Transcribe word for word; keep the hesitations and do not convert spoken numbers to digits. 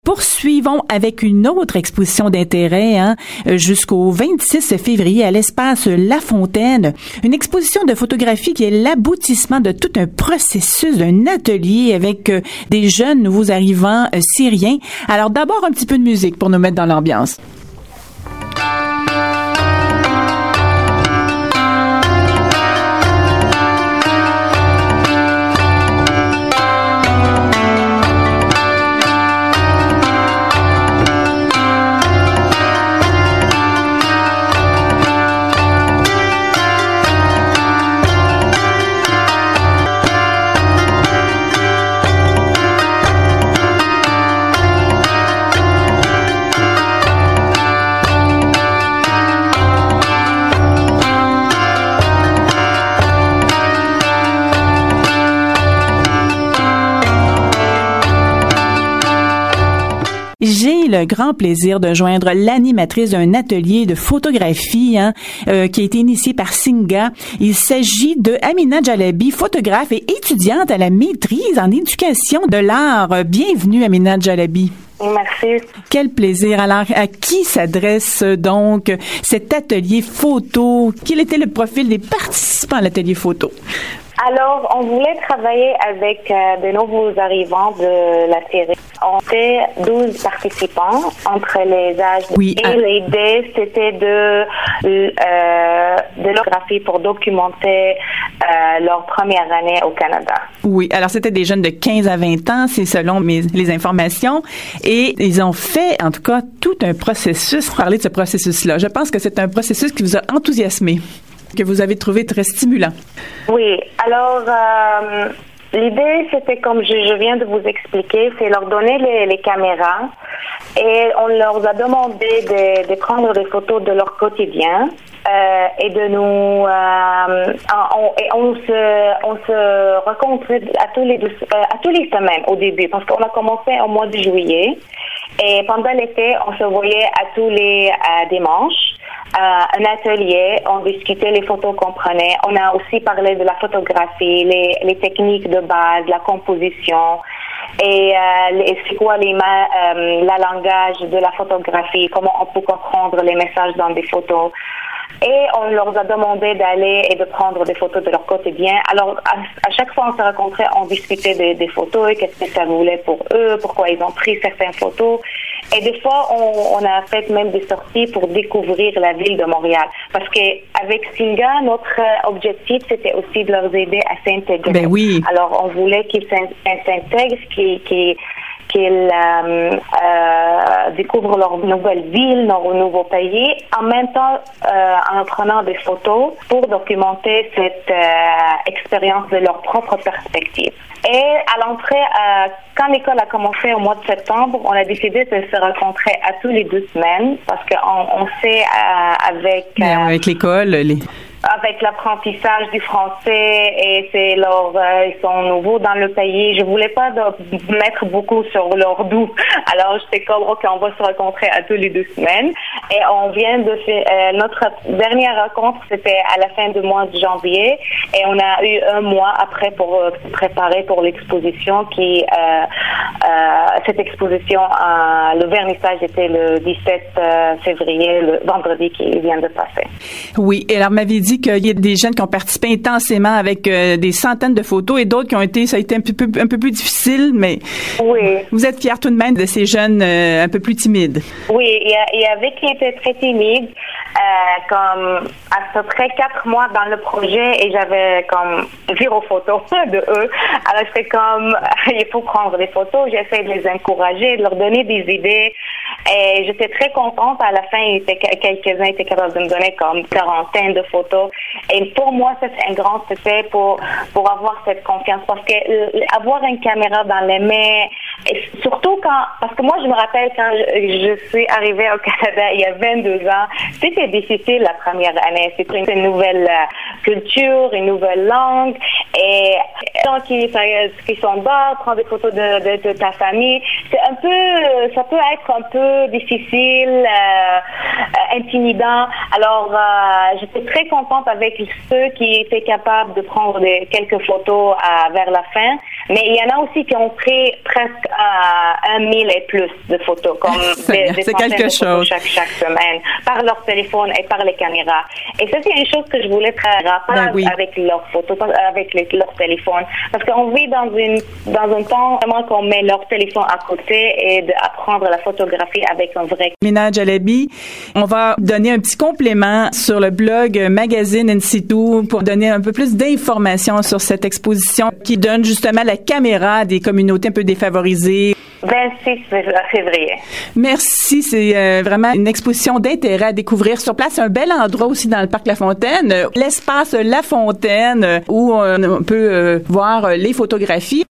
Poursuivons avec une autre exposition d'intérêt hein, jusqu'au vingt-six février à l'espace La Fontaine. Une exposition de photographie qui est l'aboutissement de tout un processus, d'un atelier avec euh, des jeunes nouveaux arrivants euh, syriens. Alors d'abord un petit peu de musique pour nous mettre dans l'ambiance. J'ai le grand plaisir de joindre l'animatrice d'un atelier de photographie hein, euh, qui a été initié par Singa. Il s'agit de Amina Jalabi, photographe et étudiante à la maîtrise en éducation de l'art. Bienvenue Amina Jalabi. Merci. Quel plaisir. Alors, à qui s'adresse donc cet atelier photo? Quel était le profil des participants à l'atelier photo? Alors, on voulait travailler avec euh, de nouveaux arrivants de la série. On était douze participants entre les âges. Oui, et à... l'idée, c'était de, euh, de leur graphie pour documenter euh, leur première année au Canada. Oui, alors c'était des jeunes de quinze à vingt ans, c'est selon mes, les informations. Et ils ont fait, en tout cas, tout un processus. Parler de ce processus-là. Je pense que c'est un processus qui vous a enthousiasmé, que vous avez trouvé très stimulant. Oui, alors euh, l'idée c'était comme je, je viens de vous expliquer, c'est leur donner les, les caméras et on leur a demandé de, de prendre des photos de leur quotidien euh, et de nous euh, on, et on se on se rencontrait à tous les deux, à tous les semaines au début parce qu'on a commencé au mois de juillet et pendant l'été on se voyait à tous les euh, dimanches. Euh, un atelier, on discutait les photos qu'on prenait. On a aussi parlé de la photographie, les, les techniques de base, la composition et euh, les, c'est quoi les ma- euh, la langage de la photographie, comment on peut comprendre les messages dans des photos. Et on leur a demandé d'aller et de prendre des photos de leur quotidien. Alors, à, à chaque fois on se rencontrait, on discutait des, des photos, qu'est-ce que ça voulait pour eux, pourquoi ils ont pris certaines photos. Et des fois, on, on a fait même des sorties pour découvrir la ville de Montréal. Parce que avec Singa, notre objectif, c'était aussi de leur aider à s'intégrer. Ben oui. Alors, on voulait qu'ils s'intègrent, qu'ils, qu'ils, qu'ils euh, euh, découvrent leur nouvelle ville, leur nouveau pays, en même temps euh, en prenant des photos pour documenter cette euh, expérience de leur propre perspective. Et à l'entrée, euh, quand l'école a commencé au mois de septembre, on a décidé de se rencontrer à tous les deux semaines parce qu'on on sait euh, avec... Euh, avec l'école, les... avec l'apprentissage du français et c'est leur euh, ils sont nouveaux dans le pays. Je voulais pas de mettre beaucoup sur leur dos. Alors j'étais comme ok, on va se rencontrer à tous les deux semaines et on vient de faire euh, notre dernière rencontre c'était à la fin du mois de janvier et on a eu un mois après pour euh, préparer pour l'exposition qui euh, euh, cette exposition euh, le vernissage était le dix-sept février, le vendredi qui vient de passer. Oui, et alors m'avait dit qu'il y a des jeunes qui ont participé intensément avec euh, des centaines de photos et d'autres qui ont été, ça a été un peu, un peu plus difficile, mais oui. Vous êtes fiers tout de même de ces jeunes euh, un peu plus timides. Oui, il y, a, il y avait qui étaient très timides, euh, comme à peu près quatre mois dans le projet et j'avais comme zéro photo de eux. Alors j'étais comme, il faut prendre des photos, j'essaie de les encourager, de leur donner des idées. Et j'étais très contente. À la fin, il était, quelques-uns étaient capables de me donner comme quarantaine de photos. Et pour moi, c'est un grand succès pour, pour avoir cette confiance. Parce que euh, avoir une caméra dans les mains, et surtout quand, parce que moi, je me rappelle quand je, je suis arrivée au Canada il y a vingt-deux ans, c'était difficile la première année. C'était une, une nouvelle euh, culture, une nouvelle langue. Et gens qui, qui sont bas, prendre des photos de, de, de ta famille, c'est un peu, ça peut être un peu difficile, euh, intimidant. Alors, euh, j'étais très contente avec ceux qui étaient capables de prendre des, quelques photos euh, vers la fin. Mais il y en a aussi qui ont pris presque euh, un mille et plus de photos, comme c'est, des, des c'est quelque de chose chaque, chaque semaine, par leur téléphone et par les caméras. Et ça, c'est une chose que je voulais très rapide ben oui. avec leurs photos, avec les, leur téléphone. Parce qu'on vit dans une dans un temps vraiment qu'on met leur téléphone à côté et d'apprendre la photographie avec un vrai. Mina Jalabi, on va donner un petit complément sur le blog Magazine In Situ pour donner un peu plus d'informations sur cette exposition qui donne justement la caméra à des communautés un peu défavorisées. vingt-six février. Merci, c'est euh, vraiment une exposition d'intérêt à découvrir sur place. Un bel endroit aussi dans le parc La Fontaine, l'espace La Fontaine où on peut euh, voir les photographies.